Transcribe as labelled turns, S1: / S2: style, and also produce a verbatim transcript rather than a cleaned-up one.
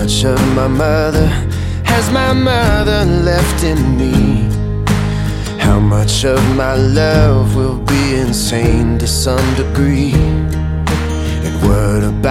S1: much of my mother has my mother left in me? How much of my love will be insane to some degree? And what about